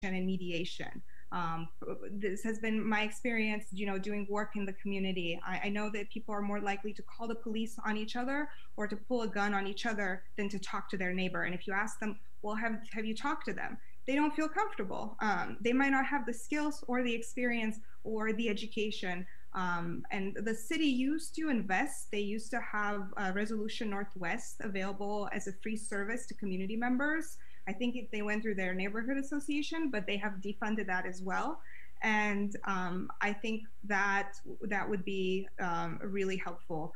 and mediation. This has been my experience, doing work in the community. I know that people are more likely to call the police on each other or to pull a gun on each other than to talk to their neighbor. And if you ask them, well, have you talked to them? They don't feel comfortable. They might not have the skills or the experience or the education. And the city used to invest. They used to have Resolution Northwest available as a free service to community members. I think they went through their neighborhood association, but they have defunded that as well. And I think that would be really helpful.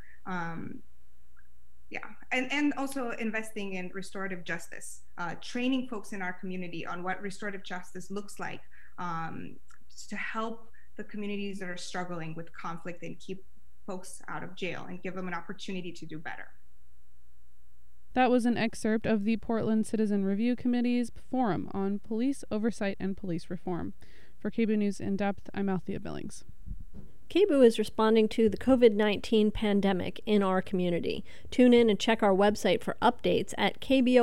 And also investing in restorative justice, training folks in our community on what restorative justice looks like, to help the communities that are struggling with conflict and keep folks out of jail and give them an opportunity to do better. That was an excerpt of the Portland Citizen Review Committee's Forum on Police Oversight and Police Reform. For KBOO News In Depth, I'm Althea Billings. KBOO is responding to the COVID-19 pandemic in our community. Tune in and check our website for updates at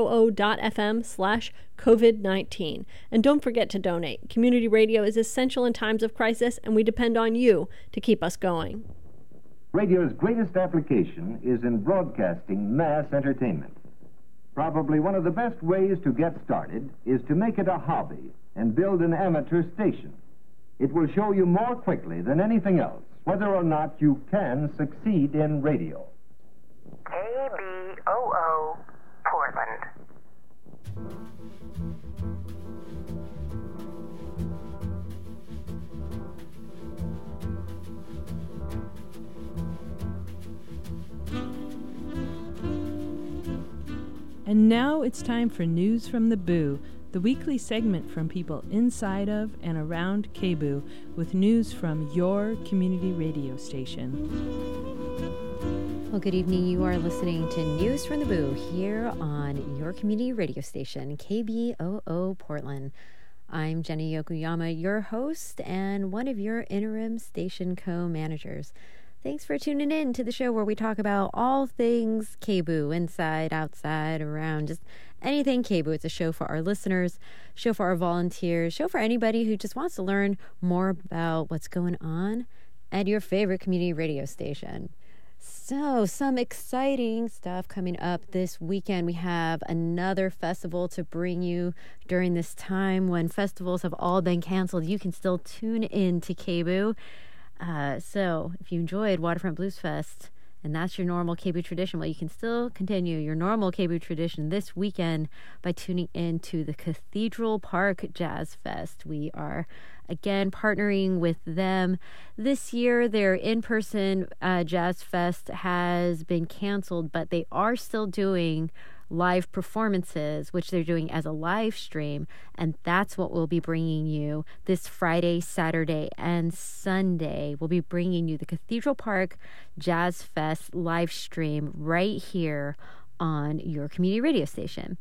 kboo.fm/COVID-19. And don't forget to donate. Community radio is essential in times of crisis, and we depend on you to keep us going. Radio's greatest application is in broadcasting mass entertainment. Probably one of the best ways to get started is to make it a hobby and build an amateur station. It will show you more quickly than anything else whether or not you can succeed in radio. KBOO Portland. And now it's time for News from the Boo, the weekly segment from people inside of and around KBOO with news from your community radio station. Well, good evening. You are listening to News from the Boo here on your community radio station, KBOO Portland. I'm Jenny Yokoyama, your host and one of your interim station co-managers. Thanks for tuning in to the show where we talk about all things KBOO, inside, outside, around, just anything KBOO. It's a show for our listeners, show for our volunteers, show for anybody who just wants to learn more about what's going on at your favorite community radio station. So, some exciting stuff coming up this weekend. We have another festival to bring you during this time when festivals have all been canceled. You can still tune in to KBOO. So if you enjoyed Waterfront Blues Fest and that's your normal KBOO tradition, well, you can still continue your normal KBOO tradition this weekend by tuning in to the Cathedral Park Jazz Fest. We are, again, partnering with them. This year, their in-person Jazz Fest has been canceled, but they are still doing live performances, which they're doing as a live stream, and that's what we'll be bringing you this Friday, Saturday, and Sunday. We'll be bringing you the Cathedral Park Jazz Fest live stream right here on your community radio station.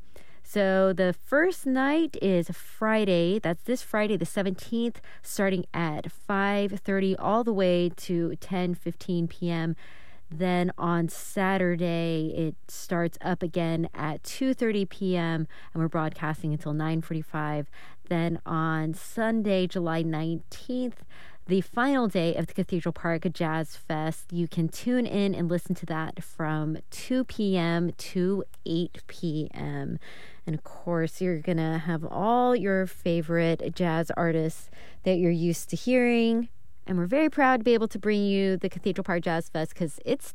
So the first night is Friday. That's this Friday, the 17th, starting at 5:30 all the way to 10:15 p.m. Then on Saturday, it starts up again at 2:30 p.m. and we're broadcasting until 9:45. Then on Sunday, July 19th, the final day of the Cathedral Park Jazz Fest, you can tune in and listen to that from 2 p.m. to 8 p.m. And of course, you're going to have all your favorite jazz artists that you're used to hearing. And we're very proud to be able to bring you the Cathedral Park Jazz Fest because it's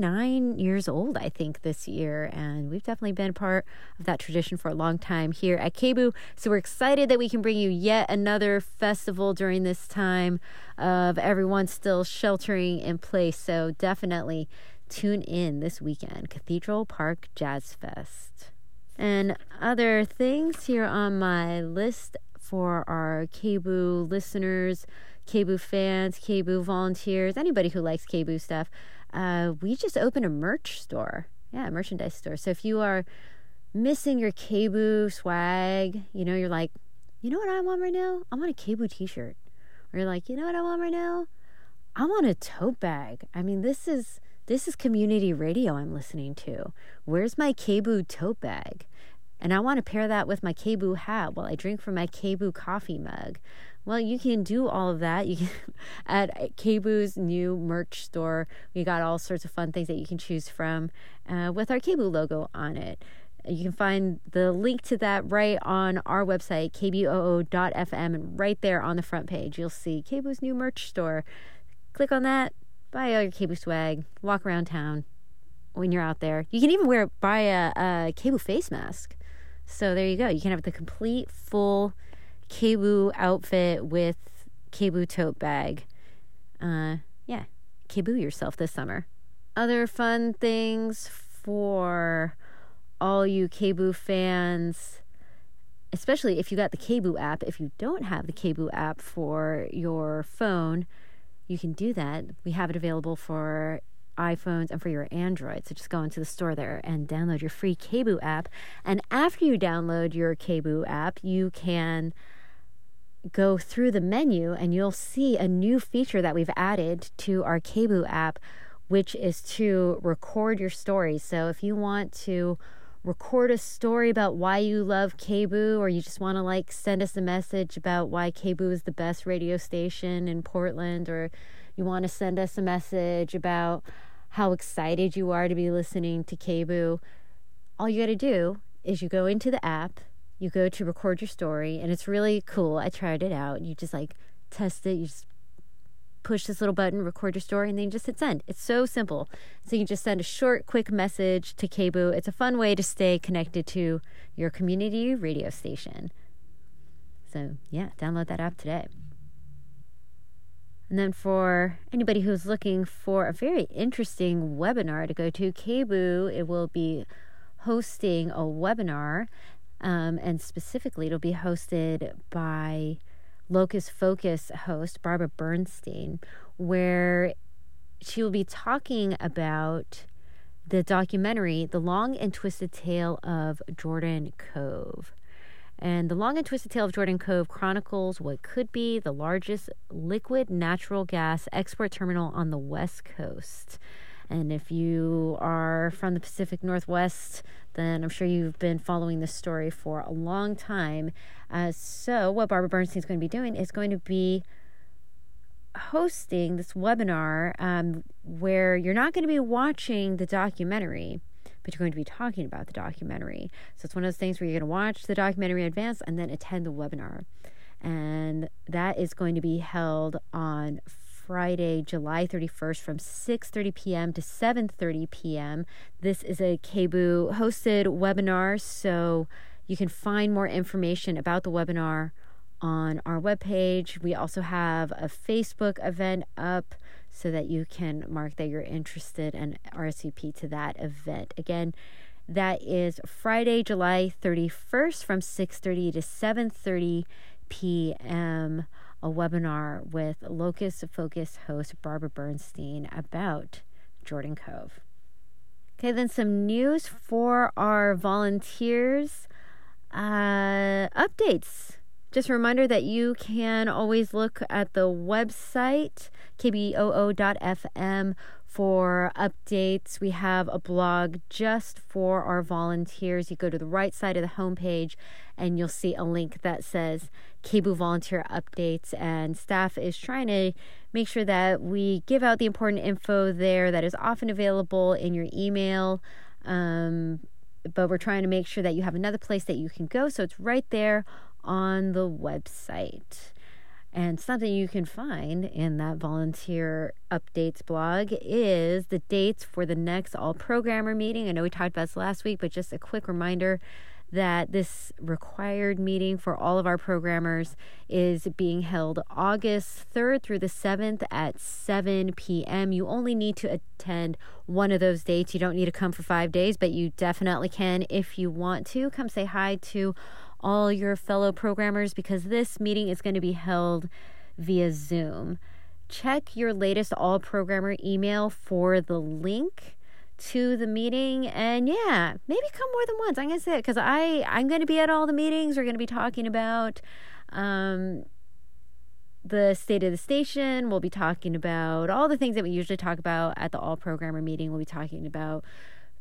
39 years old, I think, this year. And we've definitely been a part of that tradition for a long time here at KBOO. So we're excited that we can bring you yet another festival during this time of everyone still sheltering in place. So definitely tune in this weekend, Cathedral Park Jazz Fest. And other things here on my list for our KBOO listeners, KBOO fans, KBOO volunteers, anybody who likes KBOO stuff, we just opened a merch store. Yeah, a merchandise store. So if you are missing your KBOO swag, you're like, you know what I want right now? I want a KBOO t-shirt. Or you're like, you know what I want right now? I want a tote bag. I mean, this is community radio I'm listening to. Where's my KBOO tote bag? and I want to pair that with my KBOO hat while I drink from my KBOO coffee mug. Well, you can do all of that. You can at KBOO's new merch store. We got all sorts of fun things that you can choose from with our KBOO logo on it. You can find the link to that right on our website, kboo.fm, and right there on the front page, you'll see KBOO's new merch store. Click on that, buy all your KBOO swag, walk around town when you're out there. You can even buy a KBOO face mask. So there you go. You can have the complete, full KBOO outfit with KBOO tote bag. KBOO yourself this summer. Other fun things for all you KBOO fans, especially if you got the KBOO app. If you don't have the KBOO app for your phone, you can do that. We have it available for iPhones and for your Android. So just go into the store there and download your free KBOO app. And after you download your KBOO app, you can go through the menu and you'll see a new feature that we've added to our KBOO app, which is to record your story. So if you want to record a story about why you love KBOO, or you just want to send us a message about why KBOO is the best radio station in Portland, or you want to send us a message about how excited you are to be listening to KBOO, all you got to do is you go into the app, you go to record your story, and it's really cool. I tried it out. You just test it. You just push this little button, record your story, and then you just hit send. It's so simple. So you can just send a short, quick message to KBOO. It's a fun way to stay connected to your community radio station. So yeah, download that app today. And then for anybody who's looking for a very interesting webinar to go to, KBOO, it will be hosting a webinar, and specifically it'll be hosted by Locus Focus host Barbara Bernstein, where she will be talking about the documentary The Long and Twisted Tale of Jordan Cove. And The Long and Twisted Tale of Jordan Cove chronicles what could be the largest liquid natural gas export terminal on the West Coast. And if you are from the Pacific Northwest, then I'm sure you've been following this story for a long time. So what Barbara Bernstein is going to be doing is going to be hosting this webinar where you're not going to be watching the documentary, but you're going to be talking about the documentary. So it's one of those things where you're going to watch the documentary in advance and then attend the webinar. And that is going to be held on Friday, July 31st from 6:30 p.m. to 7:30 p.m. This is a KBOO hosted webinar, so you can find more information about the webinar on our webpage. We also have a Facebook event up so that you can mark that you're interested and RSVP to that event. Again, that is Friday, July 31st from 6:30 to 7:30 p.m., a webinar with Locus Focus host Barbara Bernstein about Jordan Cove. Okay, then some news for our volunteers. Updates. Just a reminder that you can always look at the website, kboo.fm, for updates. We have a blog just for our volunteers. You go to the right side of the homepage and you'll see a link that says KBOO volunteer updates, and staff is trying to make sure that we give out the important info there that is often available in your email, but we're trying to make sure that you have another place that you can go, so it's right there on the website. And something you can find in that volunteer updates blog is the dates for the next all-programmer meeting. I know we talked about this last week, but just a quick reminder that this required meeting for all of our programmers is being held August 3rd through the 7th at 7 p.m. You only need to attend one of those dates. You don't need to come for 5 days, but you definitely can if you want to. Come say hi to all your fellow programmers because this meeting is going to be held via Zoom. Check your latest all-programmer email for the link to the meeting, and yeah, maybe come more than once. I'm going to say it because I'm going to be at all the meetings. We're going to be talking about the state of the station. We'll be talking about all the things that we usually talk about at the all-programmer meeting. We'll be talking about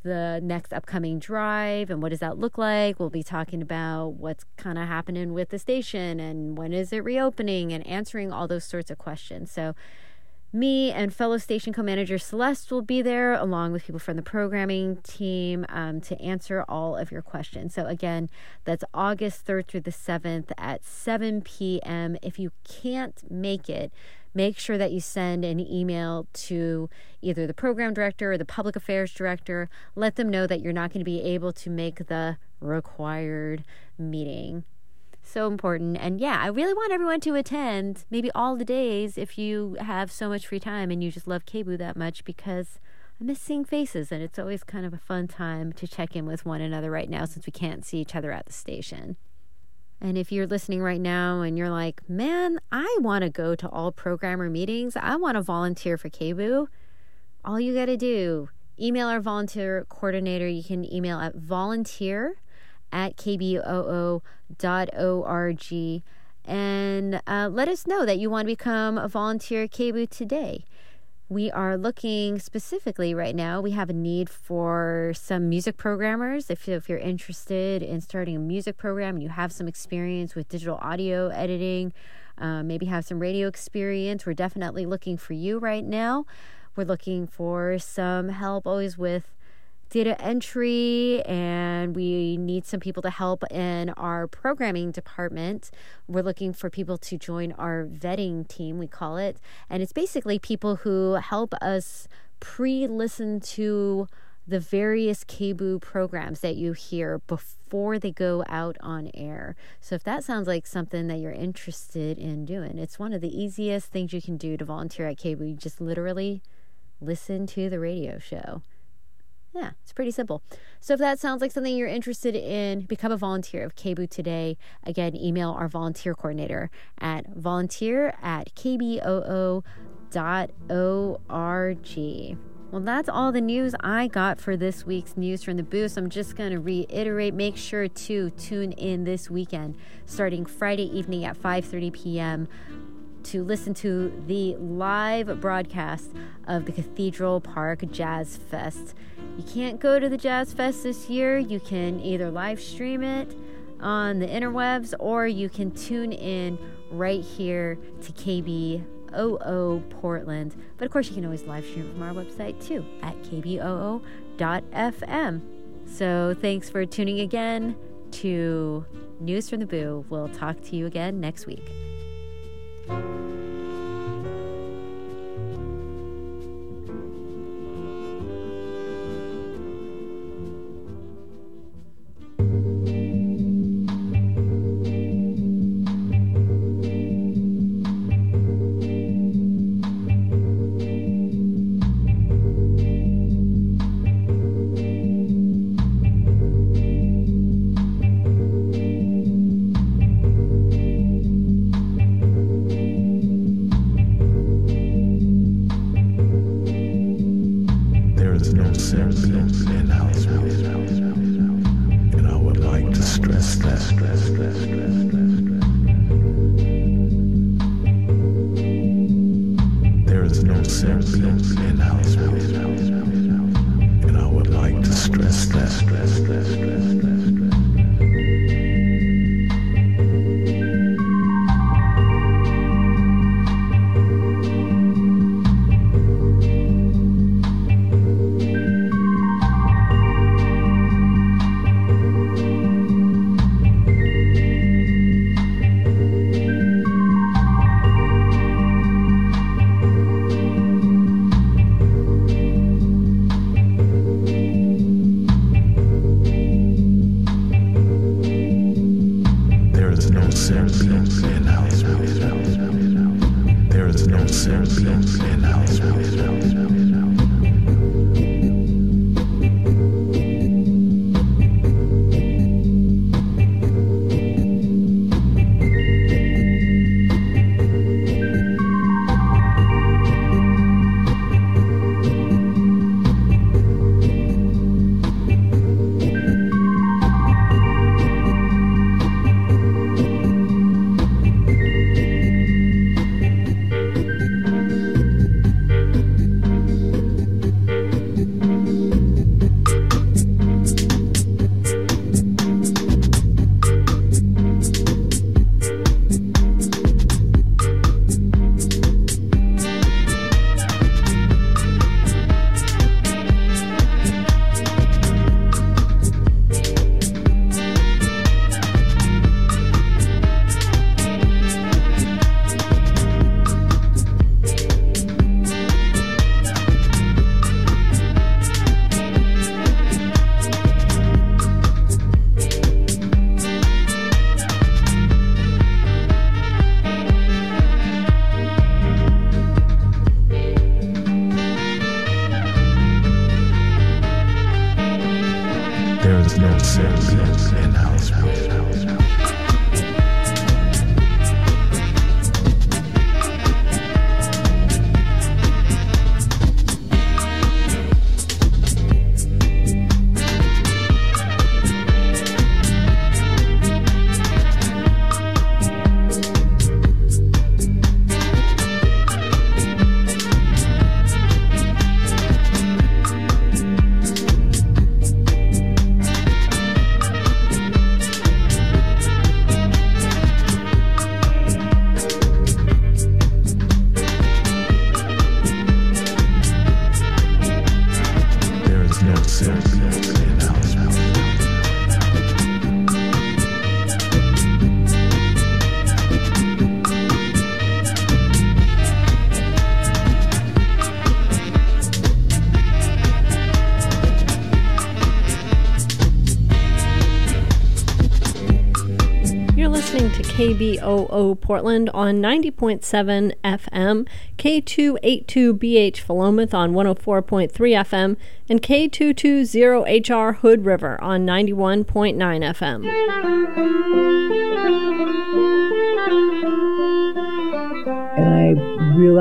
the next upcoming drive and what does that look like. We'll be talking about what's kind of happening with the station and when is it reopening and answering all those sorts of questions. So me and fellow station co-manager Celeste will be there along with people from the programming team to answer all of your questions. So again, that's August 3rd through the 7th at 7 p.m. If you can't make it, make sure that you send an email to either the program director or the public affairs director. Let them know that you're not going to be able to make the required meeting. So important. And yeah, I really want everyone to attend maybe all the days if you have so much free time and you just love KBOO that much, because I miss seeing faces and it's always kind of a fun time to check in with one another right now since we can't see each other at the station. And if you're listening right now and you're like, man, I want to go to all programmer meetings, I want to volunteer for KBOO, all you got to do, email our volunteer coordinator. You can email at volunteer@kboo.org and let us know that you want to become a volunteer at KBOO today. We are looking specifically right now. We have a need for some music programmers. If you're interested in starting a music program and you have some experience with digital audio editing, maybe have some radio experience, we're definitely looking for you right now. We're looking for some help always with data entry, and we need some people to help in our programming department. We're looking for people to join our vetting team, we call it. And it's basically people who help us pre-listen to the various KBOO programs that you hear before they go out on air. So if that sounds like something that you're interested in doing, it's one of the easiest things you can do to volunteer at KBOO. You just literally listen to the radio show. Yeah, it's pretty simple. So if that sounds like something you're interested in, become a volunteer of KBOO today. Again, email our volunteer coordinator at volunteer@kboo.org. Well, that's all the news I got for this week's News from the Booth. So I'm just going to reiterate, make sure to tune in this weekend, starting Friday evening at 5:30 p.m., to listen to the live broadcast of the Cathedral Park Jazz Fest. You can't go to the Jazz Fest this year. You can either live stream it on the interwebs or you can tune in right here to KBOO Portland. But of course, you can always live stream from our website too at kboo.fm. So thanks for tuning again to News from the Boo. We'll talk to you again next week. is no service in house. KBOO Portland on 90.7 FM, K282BH Philomath on 104.3 FM, and K220HR Hood River on 91.9 FM. And I realized